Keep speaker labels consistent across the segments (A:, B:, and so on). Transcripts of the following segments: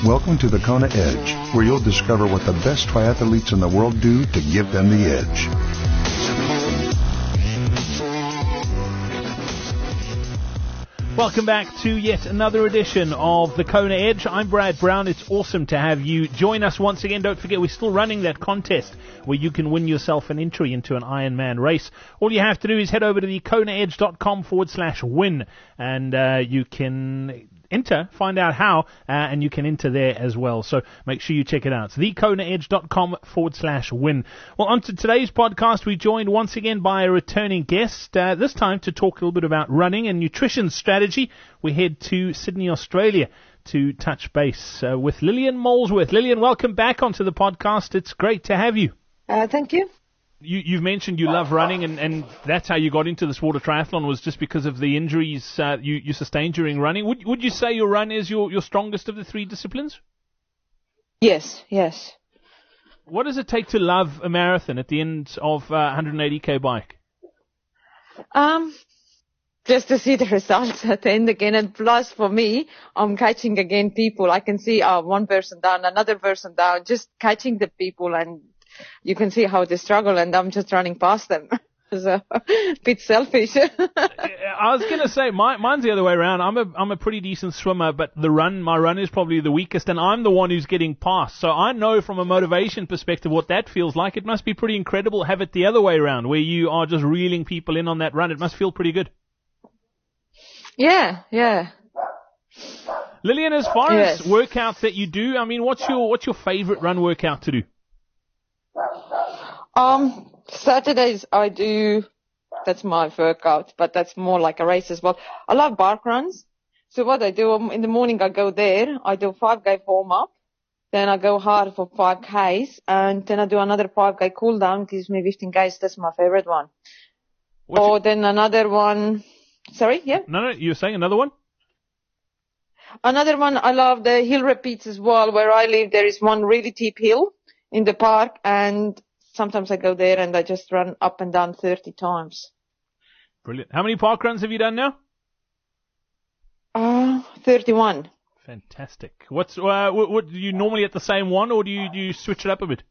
A: Welcome to the Kona Edge, where you'll discover what the best triathletes in the world do to give them the edge.
B: Welcome back to yet another edition of the Kona Edge. I'm Brad Brown. It's awesome to have you join us once again. Don't forget, we're still running that contest where you can win yourself an entry into an Ironman race. All you have to do is head over to the konaedge.com/win, and you can enter, find out how, and you can enter there as well. So make sure you check it out. It's thekonaedge.com/win. Well, on to today's podcast, we joined once again by a returning guest, this time to talk a little bit about running and nutrition strategy. We head to Sydney, Australia to touch base with Lillian Molesworth. Lillian, welcome back onto the podcast. It's great to have you.
C: Thank you.
B: You've mentioned you love running, and that's how you got into this water triathlon, was just because of the injuries you sustained during running. Would you say your run is your strongest of the three disciplines?
C: Yes.
B: What does it take to love a marathon at the end of a 180k bike?
C: Just to see the results at the end again, and plus for me, I'm catching again people. I can see one person down, another person down, just catching the people, and you can see how they struggle, and I'm just running past them. So, a bit selfish.
B: I was going to say, mine's the other way around. I'm a pretty decent swimmer, but my run is probably the weakest, and I'm the one who's getting past. So I know from a motivation perspective what that feels like. It must be pretty incredible to have it the other way around, where you are just reeling people in on that run. It must feel pretty good.
C: Yeah.
B: Lillian, as far as workouts that you do, I mean, what's your favorite run workout to do?
C: Saturdays I do, that's my workout, but that's more like a race as well. I love park runs. So what I do, in the morning I go there, I do 5K warm up, then I go hard for 5Ks, and then I do another 5K cool down, gives me 15Ks, that's my favorite one. Then another one, sorry, yeah?
B: No, you were saying another one?
C: Another one, I love the hill repeats as well. Where I live, there is one really steep hill in the park, and sometimes I go there and I just run up and down 30 times.
B: Brilliant. How many park runs have you done now?
C: 31.
B: Fantastic. What do you normally at the same one, or do you switch it up a bit?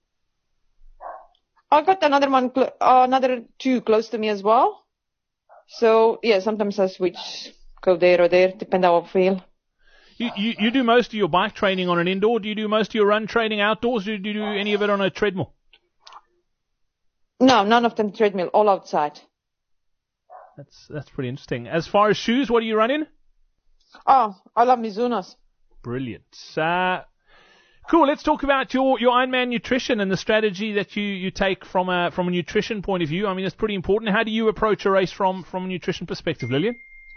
C: I got another two close to me as well. So yeah, sometimes I switch, go there or there, depend how I feel.
B: You do most of your bike training on an indoor. Do you do most of your run training outdoors? Do you do any of it on a treadmill?
C: No, none of them treadmill, all outside.
B: That's pretty interesting. As far as shoes, what do you run in?
C: Oh, I love Mizuno's.
B: Brilliant. Cool. Let's talk about your Ironman nutrition and the strategy that you take from a nutrition point of view. I mean, it's pretty important. How do you approach a race from a nutrition perspective, Lillian?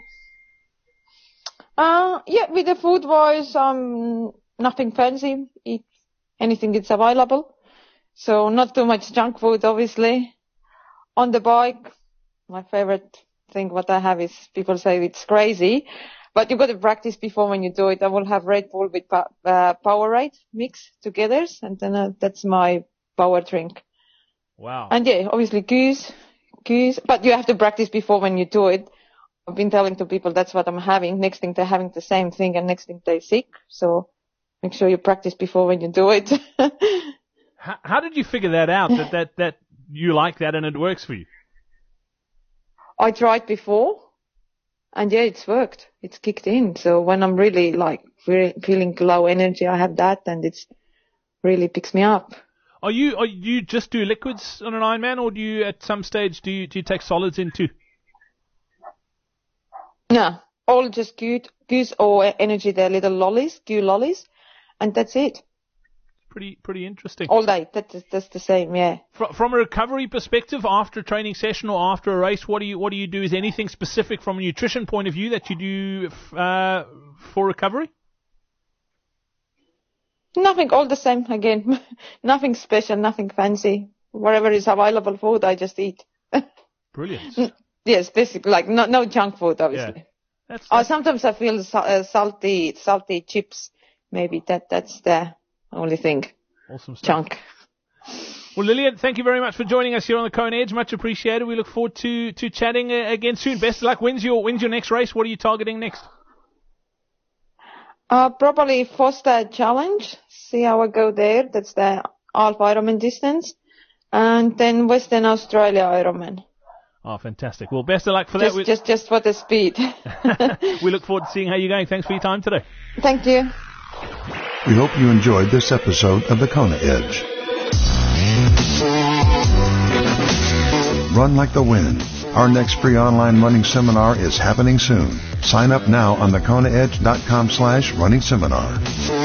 C: With the food wise, nothing fancy. Eat anything that's available. So not too much junk food, obviously. On the bike, my favorite thing what I have is, people say it's crazy, but you've got to practice before when you do it. I will have Red Bull with Powerade mix together, and then that's my power drink.
B: Wow.
C: And yeah, obviously goose, but you have to practice before when you do it. I've been telling to people that's what I'm having. Next thing they're having the same thing, and next thing they're sick. So make sure you practice before when you do it.
B: How did you figure that out, that you like that and it works for you?
C: I tried before, and yeah, it's worked. It's kicked in. So when I'm really feeling low energy, I have that, and it's really picks me up.
B: Are you just do liquids on an Ironman, or do you at some stage do you take solids in too?
C: No, all just goose or energy, the little lollies, Q lollies, and that's it.
B: Pretty interesting.
C: All day, that's the same, yeah.
B: From a recovery perspective, after a training session or after a race, what do you do? Is there anything specific from a nutrition point of view that you do for recovery?
C: Nothing, all the same again. Nothing special, nothing fancy. Whatever is available food, I just eat.
B: Brilliant.
C: Yes, basically, like no junk food, obviously.
B: Yeah.
C: Sometimes I feel salty chips. Maybe that's the only thing.
B: Awesome stuff.
C: Junk.
B: Well, Lillian, thank you very much for joining us here on the Kona Edge. Much appreciated. We look forward to chatting again soon. Best of luck. When's your next race? What are you targeting next?
C: Probably Foster Challenge. See how I go there. That's the half Ironman distance. And then Western Australia Ironman.
B: Oh, fantastic. Well, best of luck for that.
C: Just for the speed.
B: We look forward to seeing how you're going. Thanks for your time today.
C: Thank you.
A: We hope you enjoyed this episode of the Kona Edge. Run like the wind. Our next free online running seminar is happening soon. Sign up now on thekonaedge.com/running seminar.